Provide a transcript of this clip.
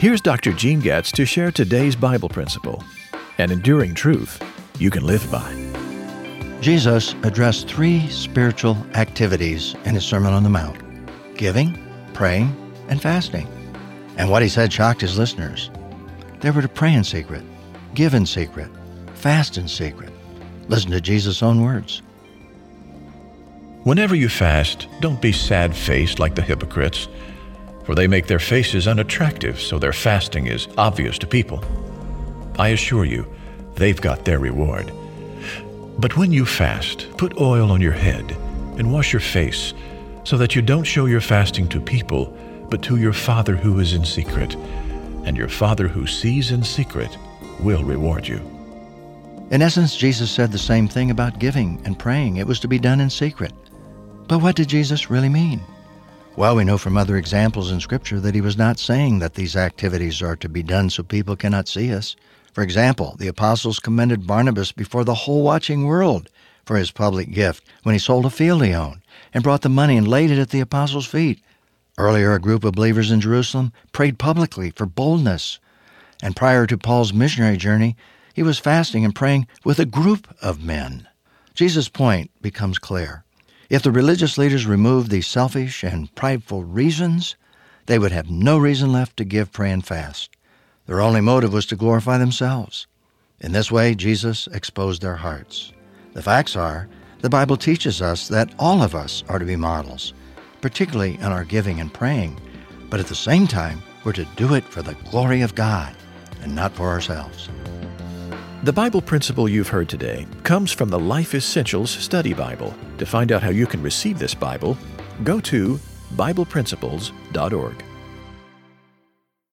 Here's Dr. Gene Getz to share today's Bible principle, an enduring truth you can live by. Jesus addressed 3 spiritual activities in his Sermon on the Mount: giving, praying, and fasting. And what he said shocked his listeners. They were to pray in secret, give in secret, fast in secret. Listen to Jesus' own words. Whenever you fast, don't be sad-faced like the hypocrites, for they make their faces unattractive so their fasting is obvious to people. I assure you, they've got their reward. But when you fast, put oil on your head and wash your face, so that you don't show your fasting to people, but to your Father who is in secret. And your Father who sees in secret will reward you. In essence, Jesus said the same thing about giving and praying. It was to be done in secret. But what did Jesus really mean? Well, we know from other examples in Scripture that he was not saying that these activities are to be done so people cannot see us. For example, the apostles commended Barnabas before the whole watching world for his public gift when he sold a field he owned and brought the money and laid it at the apostles' feet. Earlier, a group of believers in Jerusalem prayed publicly for boldness. And prior to Paul's missionary journey, he was fasting and praying with a group of men. Jesus' point becomes clear. If the religious leaders removed these selfish and prideful reasons, they would have no reason left to give, pray, and fast. Their only motive was to glorify themselves. In this way, Jesus exposed their hearts. The facts are, the Bible teaches us that all of us are to be models, particularly in our giving and praying, but at the same time, we're to do it for the glory of God and not for ourselves. The Bible principle you've heard today comes from the Life Essentials Study Bible. To find out how you can receive this Bible, go to BiblePrinciples.org.